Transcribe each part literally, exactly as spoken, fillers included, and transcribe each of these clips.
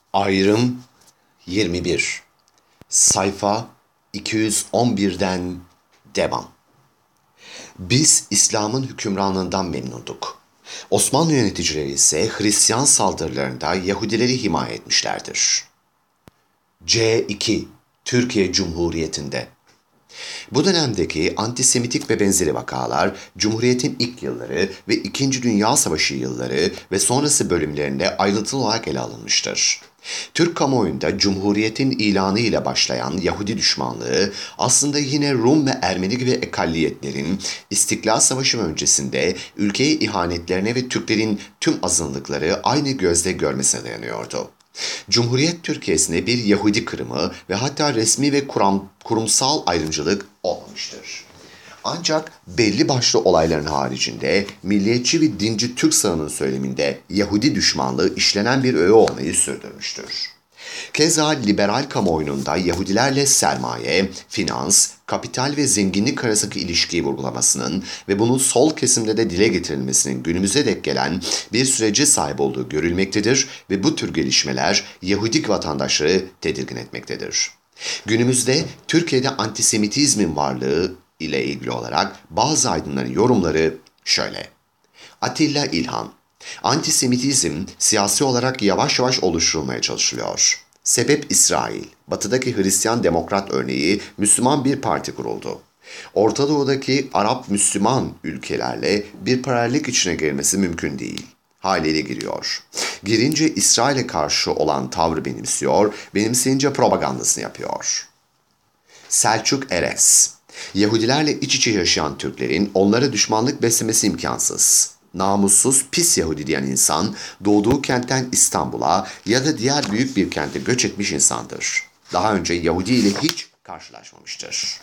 Ayrım yirmi bir. Sayfa iki yüz on birden devam. Biz İslam'ın hükümranlığından memnunduk. Osmanlı yöneticileri ise Hristiyan saldırılarında Yahudileri himaye etmişlerdir. C iki. Türkiye Cumhuriyeti'nde. Bu dönemdeki antisemitik ve benzeri vakalar, Cumhuriyet'in ilk yılları ve İkinci Dünya Savaşı yılları ve sonrası bölümlerinde ayrıntılı olarak ele alınmıştır. Türk kamuoyunda Cumhuriyet'in ilanı ile başlayan Yahudi düşmanlığı aslında yine Rum ve Ermeni gibi ekalliyetlerin İstiklal Savaşı öncesinde ülkeye ihanetlerine ve Türklerin tüm azınlıkları aynı gözle görmesine dayanıyordu. Cumhuriyet Türkiye'sinde bir Yahudi kırımı ve hatta resmi ve kuram, kurumsal ayrımcılık olmamıştır. Ancak belli başlı olayların haricinde milliyetçi ve dinci Türk sağının söyleminde Yahudi düşmanlığı işlenen bir öğe olmayı sürdürmüştür. Keza liberal kamuoyunun Yahudilerle sermaye, finans, kapital ve zenginlik arasındaki ilişkiyi vurgulamasının ve bunun sol kesimde de dile getirilmesinin günümüze dek gelen bir sürece sahip olduğu görülmektedir ve bu tür gelişmeler Yahudi vatandaşları tedirgin etmektedir. Günümüzde Türkiye'de antisemitizmin varlığı ile ilgili olarak bazı aydınların yorumları şöyle. Atilla İlhan: Antisemitizm siyasi olarak yavaş yavaş oluşturulmaya çalışılıyor. Sebep İsrail. Batıdaki Hristiyan Demokrat örneği Müslüman bir parti kuruldu. Orta Doğu'daki Arap-Müslüman ülkelerle bir paralellik içine girmesi mümkün değil. Haliyle giriyor. Girince İsrail'e karşı olan tavrı benimsiyor, benimseyince propagandasını yapıyor. Selçuk Eres: Yahudilerle iç içe yaşayan Türklerin onlara düşmanlık beslemesi imkansız. Namussuz, pis Yahudi diyen insan, doğduğu kentten İstanbul'a ya da diğer büyük bir kente göç etmiş insandır. Daha önce Yahudi ile hiç karşılaşmamıştır.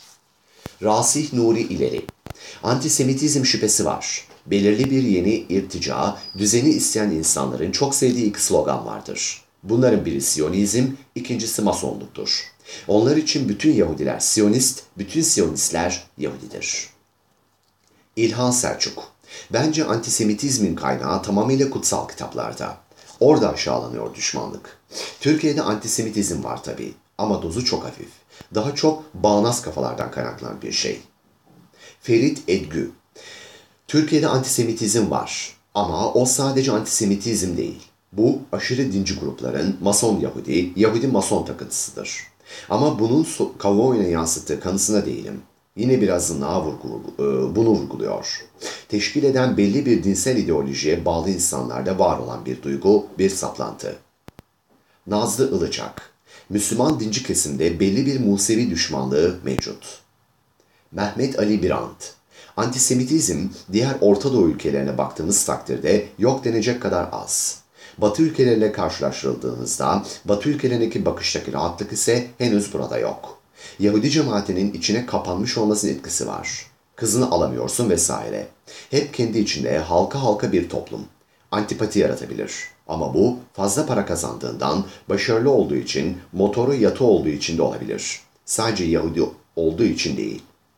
Rasih Nuri İleri: Antisemitizm şüphesi var. Belirli bir yeni irtica, düzeni isteyen insanların çok sevdiği iki slogan vardır. Bunların biri Siyonizm, ikincisi Masonluktur. Onlar için bütün Yahudiler Siyonist, bütün Siyonistler Yahudidir. İlhan Selçuk: Bence antisemitizmin kaynağı tamamıyla kutsal kitaplarda. Orada aşağılanıyor düşmanlık. Türkiye'de antisemitizm var tabii ama dozu çok hafif. Daha çok bağnaz kafalardan kaynaklanan bir şey. Ferit Edgü: Türkiye'de antisemitizm var ama o sadece antisemitizm değil. Bu aşırı dinci grupların Mason Yahudi, Yahudi Mason takıntısıdır. Ama bunun kamuoyuna yansıttığı kanısına değilim. Yine bir azınlığa vurgu, bunu vurguluyor. Teşkil eden belli bir dinsel ideolojiye bağlı insanlarda var olan bir duygu, bir saplantı. Nazlı Ilıcak: Müslüman dinci kesimde belli bir Musevi düşmanlığı mevcut. Mehmet Ali Birant: Antisemitizm diğer Orta Doğu ülkelerine baktığımız takdirde yok denecek kadar az. Batı ülkeleriyle karşılaştırıldığınızda Batı ülkelerindeki bakıştaki rahatlık ise henüz burada yok. Yahudi cemaatinin içine kapanmış olmasının etkisi var. Kızını alamıyorsun vesaire. Hep kendi içinde halka halka bir toplum. Antipati yaratabilir. Ama bu fazla para kazandığından, başarılı olduğu için, motoru yatı olduğu için de olabilir. Sadece Yahudi olduğu için değil.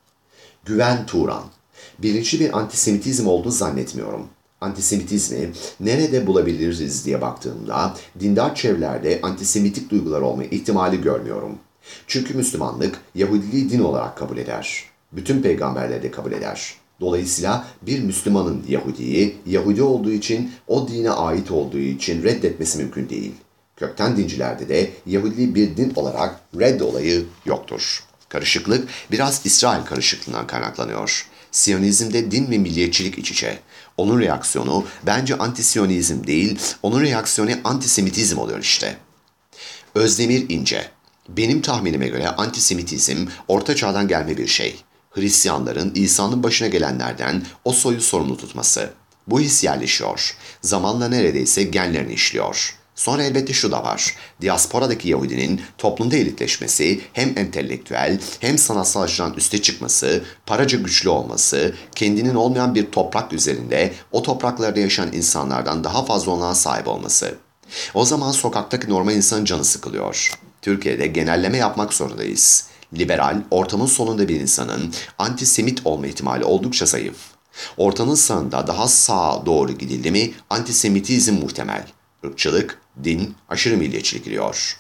Güven Turan: Bilinçli bir antisemitizm olduğunu zannetmiyorum. Antisemitizmi nerede bulabiliriz diye baktığımda dindar çevrelerde antisemitik duygular olma ihtimali görmüyorum. Çünkü Müslümanlık Yahudiliği din olarak kabul eder. Bütün peygamberleri de kabul eder. Dolayısıyla bir Müslümanın Yahudi'yi, Yahudi olduğu için, o dine ait olduğu için reddetmesi mümkün değil. Kökten dincilerde de Yahudiliği bir din olarak red olayı yoktur. Karışıklık biraz İsrail karışıklığından kaynaklanıyor. Siyonizmde din ve milliyetçilik iç içe. Onun reaksiyonu bence antisiyonizm değil, onun reaksiyonu antisemitizm oluyor işte. Özdemir İnce: Benim tahminime göre antisemitizm Orta Çağ'dan gelme bir şey. Hristiyanların İsa'nın başına gelenlerden o soyu sorumlu tutması. Bu his yerleşiyor. Zamanla neredeyse genlerini işliyor. Sonra elbette şu da var. Diasporadaki Yahudinin toplumda elitleşmesi, hem entelektüel hem sanatsal açıdan üste çıkması, paraca güçlü olması, kendinin olmayan bir toprak üzerinde o topraklarda yaşayan insanlardan daha fazla olana sahip olması. O zaman sokaktaki normal insanın canı sıkılıyor. Türkiye'de genelleme yapmak zorundayız. Liberal, ortamın solunda bir insanın antisemit olma ihtimali oldukça zayıf. Ortanın sağında daha sağa doğru gidildi mi antisemitizm muhtemel. Irkçılık, din, aşırı milliyetçilik giriyor.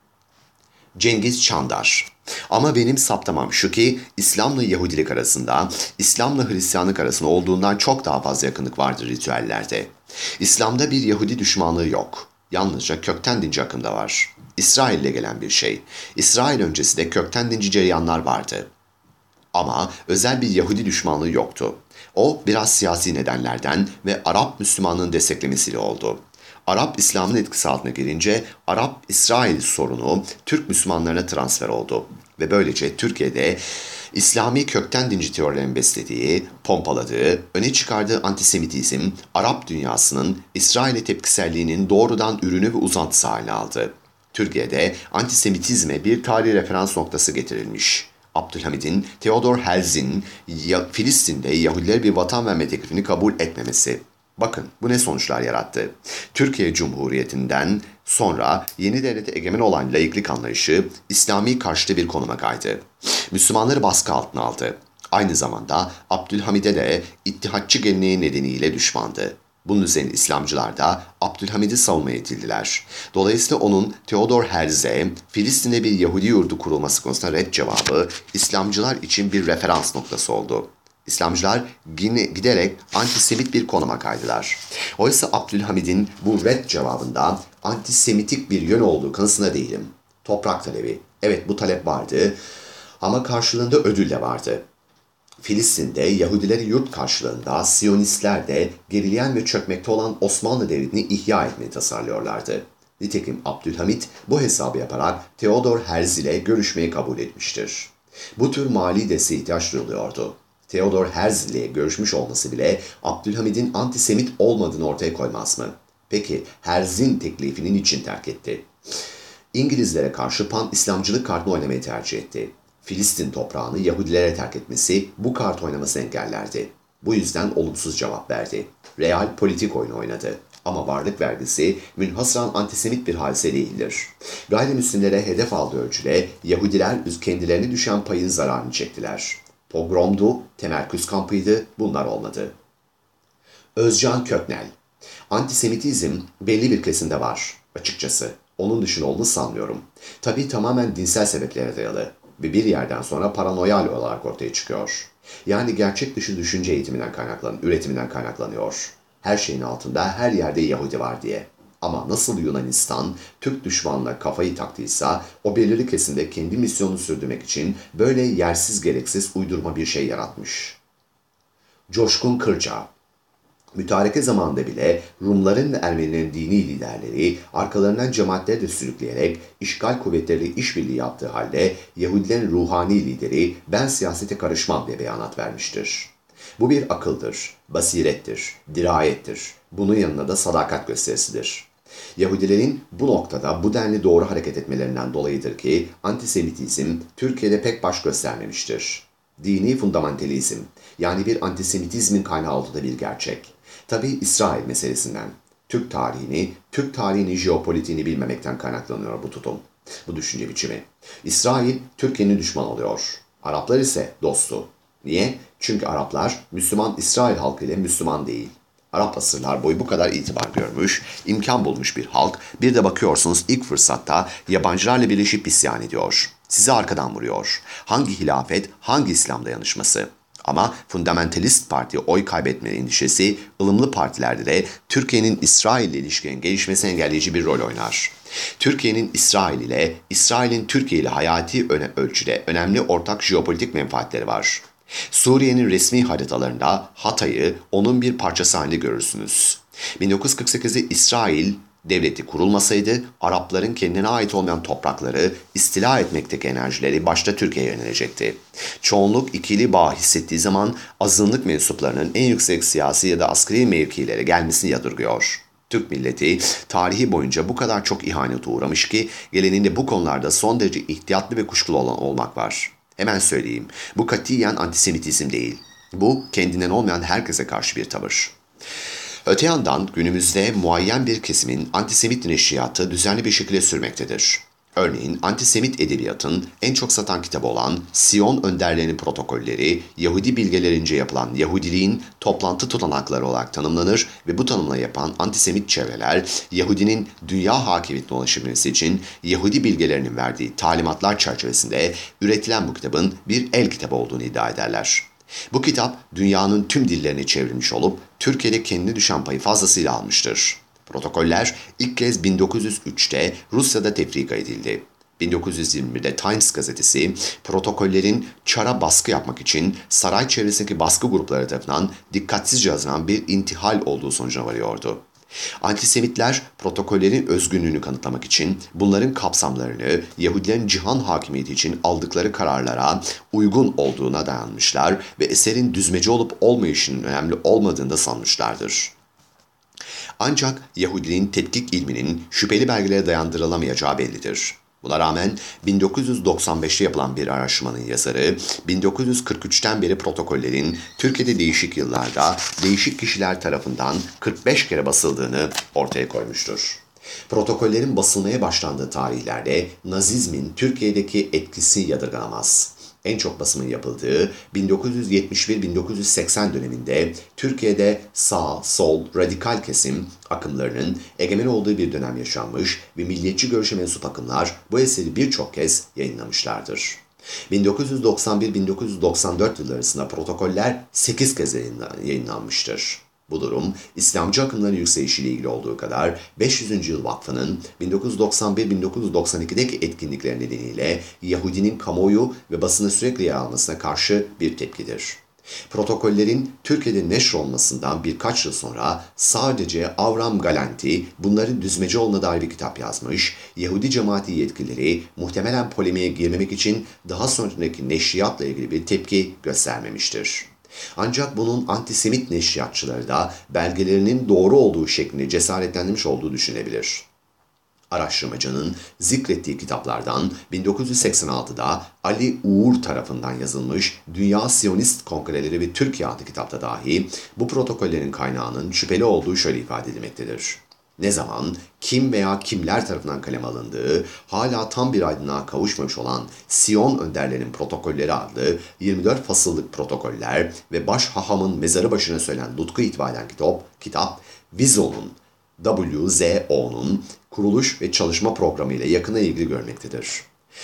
Cengiz Çandar. Ama benim saptamam şu ki İslam'la Yahudilik arasında, İslam'la Hristiyanlık arasında olduğundan çok daha fazla yakınlık vardır ritüellerde. İslam'da bir Yahudi düşmanlığı yok. Yalnızca kökten dinci akımda var. İsrail'le gelen bir şey. İsrail öncesi de kökten dinci cereyanlar vardı. Ama özel bir Yahudi düşmanlığı yoktu. O biraz siyasi nedenlerden ve Arap Müslümanlığın desteklemesiyle oldu. Arap İslam'ın etkisi altına girince Arap-İsrail sorunu Türk Müslümanlarına transfer oldu. Ve böylece Türkiye'de İslami kökten dinci teorilerin beslediği, pompaladığı, öne çıkardığı antisemitizm, Arap dünyasının İsrail'e tepkiselliğinin doğrudan ürünü ve uzantısı haline aldı. Türkiye'de antisemitizme bir tarihi referans noktası getirilmiş. Abdülhamid'in, Theodor Herzl'in Filistin'de Yahudiler bir vatan verme teklifini kabul etmemesi. Bakın bu ne sonuçlar yarattı. Türkiye Cumhuriyeti'nden sonra yeni devlete egemen olan laiklik anlayışı İslami karşıtı bir konuma kaydı. Müslümanları baskı altına aldı. Aynı zamanda Abdülhamid'e de ittihatçı geleneği nedeniyle düşmandı. Bunun üzerine İslamcılar da Abdülhamid'i savunmaya itildiler. Dolayısıyla onun Theodor Herzl'e Filistin'de bir Yahudi yurdu kurulması konusunda red cevabı İslamcılar için bir referans noktası oldu. İslamcılar giderek antisemit bir konuma kaydılar. Oysa Abdülhamid'in bu red cevabında antisemitik bir yön olduğu kanısında değilim. Toprak talebi. Evet bu talep vardı ama karşılığında ödül de vardı. Filistin'de Yahudileri yurt karşılığında Siyonistler de gerileyen ve çökmekte olan Osmanlı Devleti'ni ihya etmeyi tasarlıyorlardı. Nitekim Abdülhamit bu hesabı yaparak Theodor Herzl ile görüşmeyi kabul etmiştir. Bu tür mali desteğe ihtiyaç duyuluyordu. Theodor Herzl ile görüşmüş olması bile Abdülhamid'in antisemit olmadığını ortaya koymaz mı? Peki Herzl'in teklifini niçin terk etti? İngilizlere karşı pan-İslamcılık kartını oynamayı tercih etti. Filistin toprağını Yahudilere terk etmesi bu kart oynamasını engellerdi. Bu yüzden olumsuz cevap verdi. Real politik oyunu oynadı. Ama varlık vergisi münhasıran antisemit bir hadise değildir. Gayrimüslimlere hedef aldığı ölçüde Yahudiler kendilerine düşen payın zararını çektiler. Pogromdu, temerküz kampıydı, bunlar olmadı. Özcan Köknel. Antisemitizm belli bir kesimde var açıkçası. Onun dışında olduğunu sanmıyorum. Tabii tamamen dinsel sebeplere dayalı ve bir yerden sonra paranoyal olarak ortaya çıkıyor. Yani gerçek dışı düşünce eğitiminden kaynaklanan, üretiminden kaynaklanıyor. Her şeyin altında her yerde Yahudi var diye. Ama nasıl Yunanistan Türk düşmanına kafayı taktıysa o belirli kesimde kendi misyonunu sürdürmek için böyle yersiz gereksiz uydurma bir şey yaratmış. Coşkun Kırca. Mütareke zamanında bile Rumların ve Ermenilerin dini liderleri arkalarından cemaatleri de sürükleyerek işgal kuvvetleriyle işbirliği yaptığı halde Yahudilerin ruhani lideri ben siyasete karışmam diye beyanat vermiştir. Bu bir akıldır, basirettir, dirayettir. Bunun yanında da sadakat gösterisidir. Yahudilerin bu noktada bu denli doğru hareket etmelerinden dolayıdır ki antisemitizm Türkiye'de pek baş göstermemiştir. Dini fundamentalizm yani bir antisemitizmin kaynağı olduğu da bir gerçek. Tabii İsrail meselesinden. Türk tarihini, Türk tarihini jeopolitiğini bilmemekten kaynaklanıyor bu tutum, bu düşünce biçimi. İsrail, Türkiye'nin düşman oluyor. Araplar ise dostu. Niye? Çünkü Araplar Müslüman İsrail halkı ile Müslüman değil. Arap asırlar boyu bu kadar itibar görmüş, imkan bulmuş bir halk, bir de bakıyorsunuz ilk fırsatta yabancılarla birleşip isyan ediyor. Sizi arkadan vuruyor. Hangi hilafet, hangi İslam dayanışması? Ama fundamentalist parti oy kaybetme endişesi ılımlı partilerde de Türkiye'nin İsrail ile ilişkinin gelişmesini engelleyici bir rol oynar. Türkiye'nin İsrail ile, İsrail'in Türkiye ile hayati öne ölçüde önemli ortak jeopolitik menfaatleri var. Suriye'nin resmi haritalarında Hatay'ı onun bir parçası halinde görürsünüz. bin dokuz yüz kırk sekizde İsrail devleti kurulmasaydı Arapların kendine ait olmayan toprakları istila etmekteki enerjileri başta Türkiye'ye yönelecekti. Çoğunluk ikili bağ hissettiği zaman azınlık mensuplarının en yüksek siyasi ya da askeri mevkilere gelmesini yadırgıyor. Türk milleti tarihi boyunca bu kadar çok ihanete uğramış ki geleninde bu konularda son derece ihtiyatlı ve kuşkulu olan olmak var. Hemen söyleyeyim, bu katiyen antisemitizm değil. Bu kendinden olmayan herkese karşı bir tavır. Öte yandan günümüzde muayyen bir kesimin antisemit neşriyatı düzenli bir şekilde sürmektedir. Örneğin antisemit edebiyatın en çok satan kitabı olan Siyon Önderlerinin Protokolleri, Yahudi bilgelerince yapılan Yahudiliğin toplantı tutanakları olarak tanımlanır ve bu tanımla yapan antisemit çevreler, Yahudinin dünya hakimiyetine ulaşabilmesi için Yahudi bilgelerinin verdiği talimatlar çerçevesinde üretilen bu kitabın bir el kitabı olduğunu iddia ederler. Bu kitap dünyanın tüm dillerine çevrilmiş olup Türkiye'de kendine düşen payı fazlasıyla almıştır. Protokoller ilk kez bin dokuz yüz üçte Rusya'da tefrika edildi. bin dokuz yüz yirmi birde Times gazetesi protokollerin Çar'a baskı yapmak için saray çevresindeki baskı grupları tarafından dikkatsizce yazılan bir intihal olduğu sonucuna varıyordu. Antisemitler protokollerin özgünlüğünü kanıtlamak için bunların kapsamlarını Yahudilerin cihan hakimiyeti için aldıkları kararlara uygun olduğuna dayanmışlar ve eserin düzmece olup olmayışının önemli olmadığını da sanmışlardır. Ancak Yahudiliğin tetkik ilminin şüpheli belgelere dayandırılamayacağı bellidir. Buna rağmen bin dokuz yüz doksan beşte yapılan bir araştırmanın yazarı, bin dokuz yüz kırk üçten beri protokollerin Türkiye'de değişik yıllarda değişik kişiler tarafından kırk beş kere basıldığını ortaya koymuştur. Protokollerin basılmaya başlandığı tarihlerde Nazizmin Türkiye'deki etkisi yadırganamaz. En çok basımın yapıldığı bin dokuz yüz yetmiş bir bin dokuz yüz seksen döneminde Türkiye'de sağ, sol, radikal kesim akımlarının egemen olduğu bir dönem yaşanmış ve milliyetçi görüşe mensup akımlar bu eseri birçok kez yayınlamışlardır. bin dokuz yüz doksan bir bin dokuz yüz doksan dört yılları arasında protokoller sekiz kez yayınlanmıştır. Bu durum, İslamcı akımların yükselişiyle ilgili olduğu kadar beş yüzüncü. Yıl Vakfı'nın bin dokuz yüz doksan bir bin dokuz yüz doksan ikideki etkinlikleri nedeniyle Yahudinin kamuoyu ve basına sürekli yer almasına karşı bir tepkidir. Protokollerin Türkiye'de neşr olmasından birkaç yıl sonra sadece Avram Galanti bunların düzmece olduğuna dair bir kitap yazmış, Yahudi cemaati yetkilileri muhtemelen polemiğe girmemek için daha sonraki neşriyatla ilgili bir tepki göstermemiştir. Ancak bunun antisemit neşriyatçıları da belgelerinin doğru olduğu şeklinde cesaretlendirmiş olduğu düşünebilir. Araştırmacının zikrettiği kitaplardan bin dokuz yüz seksen altıda Ali Uğur tarafından yazılmış Dünya Siyonist Kongreleri ve Türkiye adlı kitapta dahi bu protokollerin kaynağının şüpheli olduğu şöyle ifade edilmektedir. Ne zaman, kim veya kimler tarafından kaleme alındığı, hala tam bir aydınlığa kavuşmamış olan Siyon Önderlerinin Protokolleri adlı yirmi dört fasıllık protokoller ve baş hahamın mezarı başına söylenen nutku itibaren kitap, kitap Vizo'nun, W Z O'nun kuruluş ve çalışma programı ile yakına ilgili görmektedir.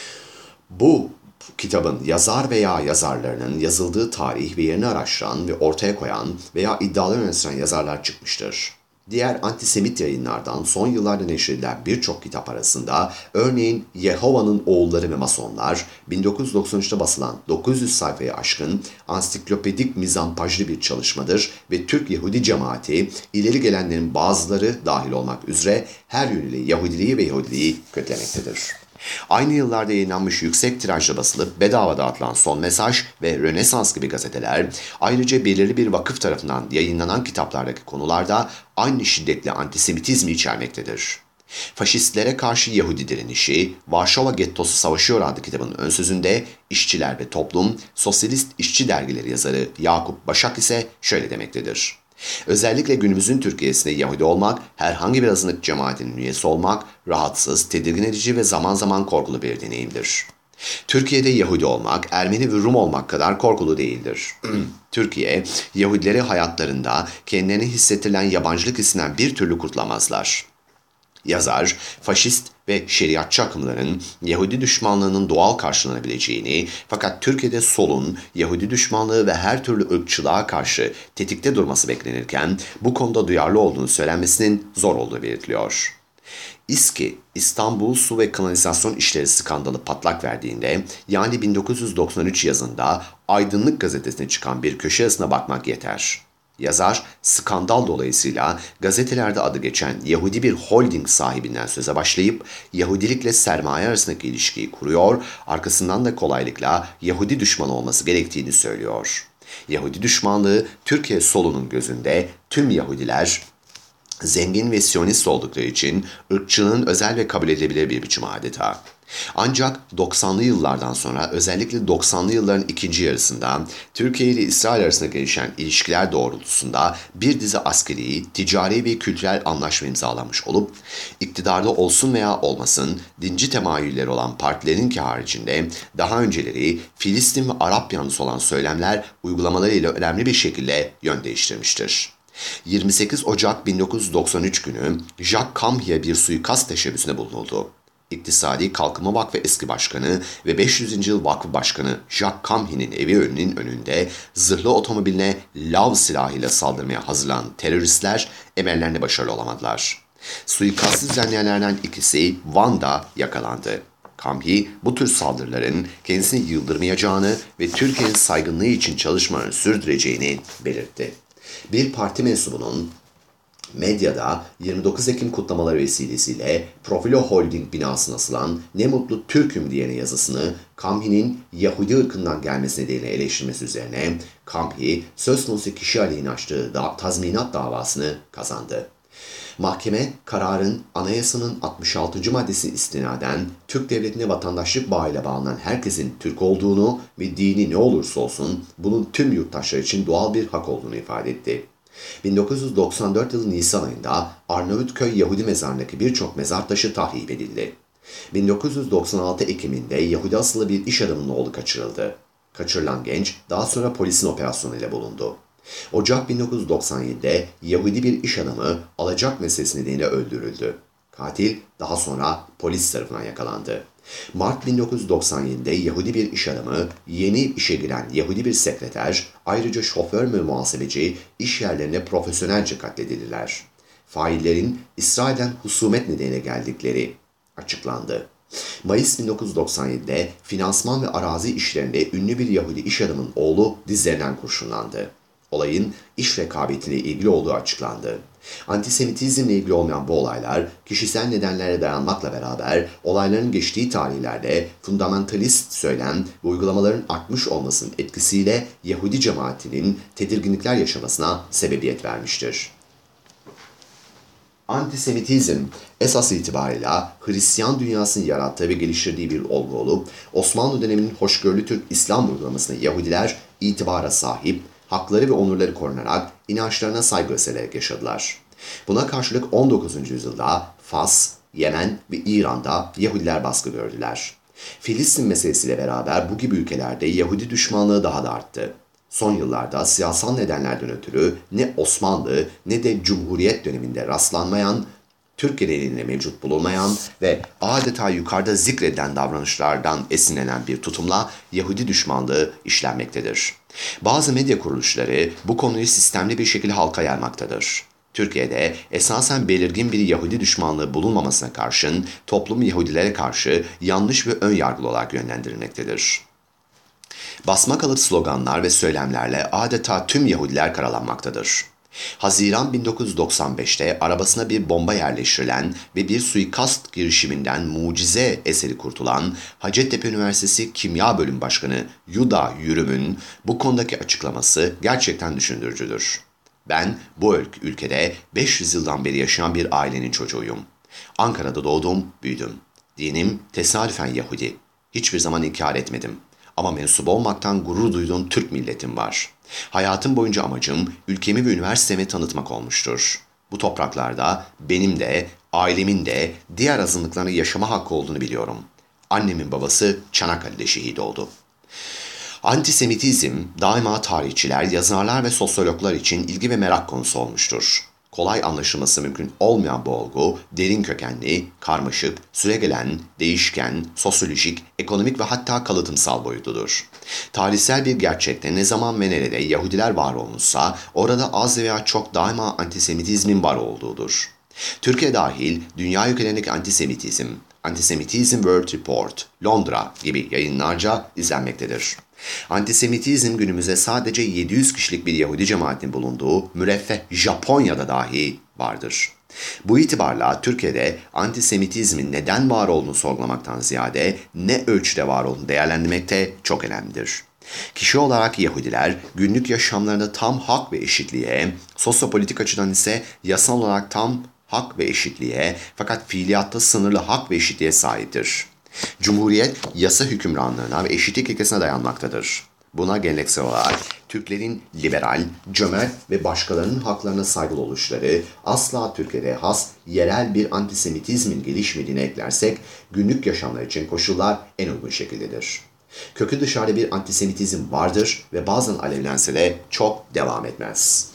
Bu kitabın yazar veya yazarlarının yazıldığı tarih ve yerini araştıran ve ortaya koyan veya iddiaları öne süren yazarlar çıkmıştır. Diğer antisemit yayınlardan son yıllarda neşredilen birçok kitap arasında örneğin Yehova'nın Oğulları ve Masonlar, bin dokuz yüz doksan üçte basılan dokuz yüz sayfayı aşkın ansiklopedik mizampajlı bir çalışmadır ve Türk Yahudi cemaati ileri gelenlerin bazıları dahil olmak üzere her yönüyle Yahudiliği ve Yahudiliği kötülemektedir. Aynı yıllarda yayınlanmış yüksek tirajla basılıp bedava dağıtılan Son Mesaj ve Rönesans gibi gazeteler, ayrıca belirli bir vakıf tarafından yayınlanan kitaplardaki konularda aynı şiddetli antisemitizmi içermektedir. Faşistlere karşı Yahudi direnişi, Varşova Gettosu Savaşıyor adlı kitabın ön sözünde İşçiler ve Toplum, Sosyalist İşçi Dergileri yazarı Yakup Başak ise şöyle demektedir. Özellikle günümüzün Türkiye'sinde Yahudi olmak, herhangi bir azınlık cemaatinin üyesi olmak, rahatsız, tedirgin edici ve zaman zaman korkulu bir deneyimdir. Türkiye'de Yahudi olmak, Ermeni ve Rum olmak kadar korkulu değildir. Türkiye, Yahudileri hayatlarında kendilerini hissettirilen yabancılık hissinden bir türlü kurtulamazlar. Yazar, faşist ve şeriatçı akımların Yahudi düşmanlığının doğal karşılanabileceğini fakat Türkiye'de solun Yahudi düşmanlığı ve her türlü ırkçılığa karşı tetikte durması beklenirken bu konuda duyarlı olduğunu söylenmesinin zor olduğu belirtiliyor. İSKİ, İstanbul Su ve Kanalizasyon İşleri skandalı patlak verdiğinde, yani bin dokuz yüz doksan üç yazında Aydınlık gazetesine çıkan bir köşe yazısına bakmak yeter. Yazar, skandal dolayısıyla gazetelerde adı geçen Yahudi bir holding sahibinden söze başlayıp Yahudilikle sermaye arasındaki ilişkiyi kuruyor, arkasından da kolaylıkla Yahudi düşmanı olması gerektiğini söylüyor. Yahudi düşmanlığı Türkiye solunun gözünde tüm Yahudiler zengin ve Siyonist oldukları için ırkçılığın özel ve kabul edilebilir bir biçimi adeta. Ancak doksanlı yıllardan sonra, özellikle doksanlı yılların ikinci yarısında Türkiye ile İsrail arasında gelişen ilişkiler doğrultusunda bir dizi askeri, ticari ve kültürel anlaşma imzalanmış olup, iktidarda olsun veya olmasın dinci temayülleri olan partilerinki haricinde daha önceleri Filistin ve Arap yanlısı olan söylemler uygulamalarıyla önemli bir şekilde yön değiştirmiştir. yirmi sekiz Ocak bin dokuz yüz doksan üç günü Jacques Camhi'ye bir suikast teşebbüsünde bulunuldu. İktisadi Kalkınma Vakfı eski başkanı ve beş yüzüncü. Yıl Vakfı Başkanı Jacques Camhi'nin evi önünün önünde zırhlı otomobiline lav silahıyla saldırmaya hazırlanan teröristler emellerinde başarılı olamadılar. Suikastı düzenleyenlerden ikisi Van'da yakalandı. Camhi bu tür saldırıların kendisini yıldırmayacağını ve Türkiye'nin saygınlığı için çalışmalarını sürdüreceğini belirtti. Bir parti mensubunun medyada yirmi dokuz Ekim kutlamaları vesilesiyle Profilo Holding binasına asılan "Ne mutlu Türk'üm" diyene yazısını Camhi'nin Yahudi ırkından gelmesi nedeniyle eleştirmesi üzerine Camhi söz konusu kişi aleyhine açtığı da, tazminat davasını kazandı. Mahkeme, kararın anayasanın altmış altıncı maddesi istinaden Türk devletine vatandaşlık bağıyla bağlanan herkesin Türk olduğunu ve dini ne olursa olsun bunun tüm yurttaşlar için doğal bir hak olduğunu ifade etti. bin dokuz yüz doksan dört yılı Nisan ayında Arnavutköy Yahudi mezarındaki birçok mezar taşı tahrip edildi. bin dokuz yüz doksan altı Ekim'inde Yahudi asıllı bir iş adamının oğlu kaçırıldı. Kaçırılan genç daha sonra polisin operasyonuyla bulundu. Ocak bin dokuz yüz doksan yedi'de Yahudi bir iş adamı alacak meselesi nedeniyle öldürüldü. Katil daha sonra polis tarafından yakalandı. Mart bin dokuz yüz doksan yedi'de Yahudi bir iş adamı, yeni işe giren Yahudi bir sekreter, ayrıca şoför ve muhasebeci iş yerlerine profesyonelce katledildiler. Faillerin İsrail'den husumet nedeniyle geldikleri açıklandı. Mayıs bin dokuz yüz doksan yedi'de finansman ve arazi işlerinde ünlü bir Yahudi iş adamının oğlu dizlerinden kurşunlandı. Olayın iş rekabetiyle ilgili olduğu açıklandı. Antisemitizmle ilgili olmayan bu olaylar kişisel nedenlere dayanmakla beraber olayların geçtiği tarihlerde fundamentalist söylem ve uygulamaların artmış olmasının etkisiyle Yahudi cemaatinin tedirginlikler yaşamasına sebebiyet vermiştir. Antisemitizm esas itibarıyla Hristiyan dünyasının yarattığı ve geliştirdiği bir olgu olup Osmanlı döneminin hoşgörülü Türk İslam uygulamasında Yahudiler itibara sahip, hakları ve onurları korunarak inançlarına saygı göstererek yaşadılar. Buna karşılık on dokuzuncu yüzyılda Fas, Yemen ve İran'da Yahudiler baskı gördüler. Filistin meselesiyle beraber bu gibi ülkelerde Yahudi düşmanlığı daha da arttı. Son yıllarda siyasal nedenlerden ötürü ne Osmanlı ne de Cumhuriyet döneminde rastlanmayan, Türk genelinde mevcut bulunmayan ve adeta yukarıda zikredilen davranışlardan esinlenen bir tutumla Yahudi düşmanlığı işlenmektedir. Bazı medya kuruluşları bu konuyu sistemli bir şekilde halka yaymaktadır. Türkiye'de esasen belirgin bir Yahudi düşmanlığı bulunmamasına karşın toplum Yahudilere karşı yanlış ve ön yargılı olarak yönlendirilmektedir. Basmakalıp sloganlar ve söylemlerle adeta tüm Yahudiler karalanmaktadır. Haziran bin dokuz yüz doksan beş'te arabasına bir bomba yerleştirilen ve bir suikast girişiminden mucize eseri kurtulan Hacettepe Üniversitesi Kimya Bölüm Başkanı Yuda Yürüm'ün bu konudaki açıklaması gerçekten düşündürücüdür. Ben bu ülkede beş yüz yıldan beri yaşayan bir ailenin çocuğuyum. Ankara'da doğdum, büyüdüm. Dinim tesadüfen Yahudi. Hiçbir zaman inkar etmedim. Ama mensup olmaktan gurur duyduğum Türk milletim var. Hayatım boyunca amacım ülkemi ve üniversitemi tanıtmak olmuştur. Bu topraklarda benim de, ailemin de diğer azınlıkların yaşama hakkı olduğunu biliyorum. Annemin babası Çanakkale'de şehit oldu. Antisemitizm daima tarihçiler, yazarlar ve sosyologlar için ilgi ve merak konusu olmuştur. Kolay anlaşılması mümkün olmayan bu olgu, derin kökenli, karmaşık, süregelen, değişken, sosyolojik, ekonomik ve hatta kalıtımsal boyutudur. Tarihsel bir gerçekte ne zaman ve nerede Yahudiler var olmuşsa, orada az veya çok daima antisemitizmin var olduğudur. Türkiye dahil dünya ülkelerindeki antisemitizm, Antisemitizm World Report, Londra gibi yayınlarca izlenmektedir. Antisemitizm günümüzde sadece yedi yüz kişilik bir Yahudi cemaatinin bulunduğu müreffeh Japonya'da dahi vardır. Bu itibarla Türkiye'de antisemitizmin neden var olduğunu sorgulamaktan ziyade ne ölçüde var olduğunu değerlendirmekte çok önemlidir. Kişi olarak Yahudiler günlük yaşamlarında tam hak ve eşitliğe, sosyopolitik açıdan ise yasal olarak tam hak ve eşitliğe fakat fiiliyatta sınırlı hak ve eşitliğe sahiptir. Cumhuriyet, yasa hükümranlığına ve eşitlik ilkesine dayanmaktadır. Buna geleneksel olarak Türklerin liberal, cömert ve başkalarının haklarına saygılı oluşları, asla Türkiye'de has yerel bir antisemitizmin gelişmediğini eklersek, günlük yaşamlar için koşullar en uygun şekildedir. Kökü dışarıda bir antisemitizm vardır ve bazen alevlense de çok devam etmez.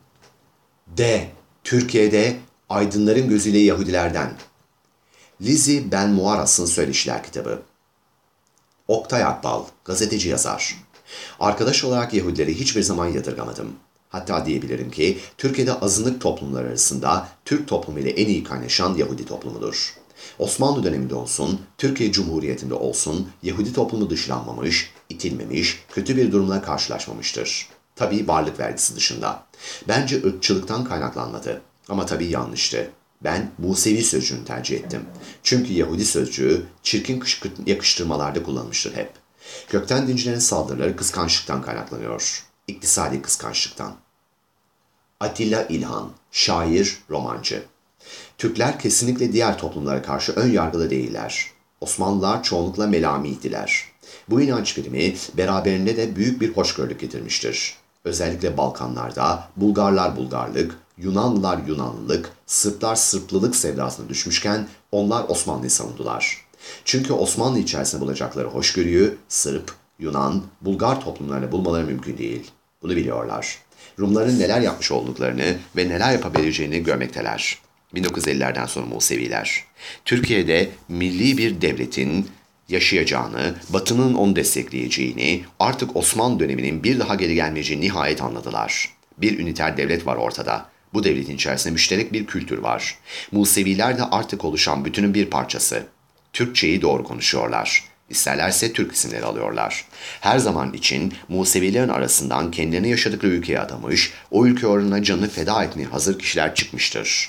D. Türkiye'de aydınların gözüyle Yahudilerden. Lizzie Ben Muaras'ın Söyleşiler kitabı. Oktay Akbal, gazeteci yazar. Arkadaş olarak Yahudileri hiçbir zaman yadırgamadım. Hatta diyebilirim ki Türkiye'de azınlık toplumlar arasında Türk toplumu ile en iyi kaynaşan Yahudi toplumudur. Osmanlı döneminde olsun, Türkiye Cumhuriyeti'nde olsun Yahudi toplumu dışlanmamış, itilmemiş, kötü bir durumla karşılaşmamıştır. Tabii varlık vergisi dışında. Bence ırkçılıktan kaynaklanmadı. Ama tabii yanlıştı. Ben Musevi sözcüğünü tercih ettim. Çünkü Yahudi sözcüğü çirkin yakıştırmalarda kullanılmıştır hep. Gökten dincilerin saldırıları kıskançlıktan kaynaklanıyor. İktisadi kıskançlıktan. Atilla İlhan, şair, romancı. Türkler kesinlikle diğer toplumlara karşı ön yargılı değiller. Osmanlılar çoğunlukla melamiydiler. Bu inanç birimi beraberinde de büyük bir hoşgörülük getirmiştir. Özellikle Balkanlarda Bulgarlar Bulgarlık, Yunanlılar Yunanlılık, Sırplar Sırplılık sevdasına düşmüşken onlar Osmanlı'yı savundular. Çünkü Osmanlı içerisinde bulacakları hoşgörüyü Sırp, Yunan, Bulgar toplumlarına bulmaları mümkün değil. Bunu biliyorlar. Rumların neler yapmış olduklarını ve neler yapabileceğini görmekteler. bin dokuz yüz ellilerden sonra Museviler. Türkiye'de milli bir devletin yaşayacağını, Batı'nın onu destekleyeceğini, artık Osmanlı döneminin bir daha geri gelmeyeceğini nihayet anladılar. Bir üniter devlet var ortada. Bu devletin içerisinde müşterek bir kültür var. Museviler de artık oluşan bütünün bir parçası. Türkçeyi doğru konuşuyorlar. İsterlerse Türk isimleri alıyorlar. Her zaman için Musevilerin arasından kendilerini yaşadıkları ülkeye adamış, o ülke uğruna canını feda etmeye hazır kişiler çıkmıştır.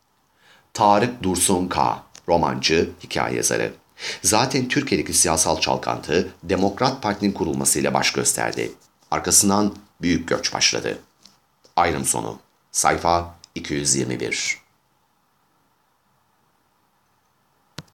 Tarık Dursun K. Romancı, hikaye yazarı. Zaten Türkiye'deki siyasal çalkantı Demokrat Parti'nin kurulmasıyla baş gösterdi. Arkasından büyük göç başladı. Ayrım sonu. Sayfa iki yüz yirmi bir.